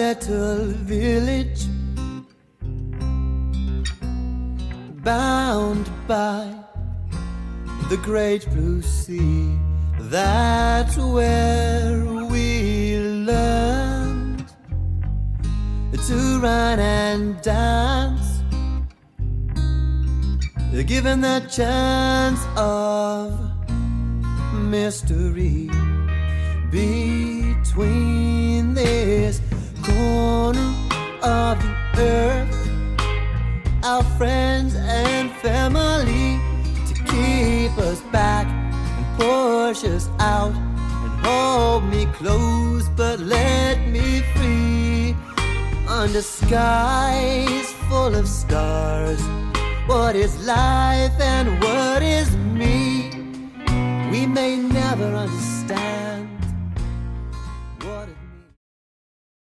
little village bound by the great blue sea. That's where we learned to run and dance, given the chance of mystery between this corner of the earth, our friends and family, to keep us back and push us out and hold me close but let me free. Under skies full of stars, what is life and what is me? We may never understand what it means.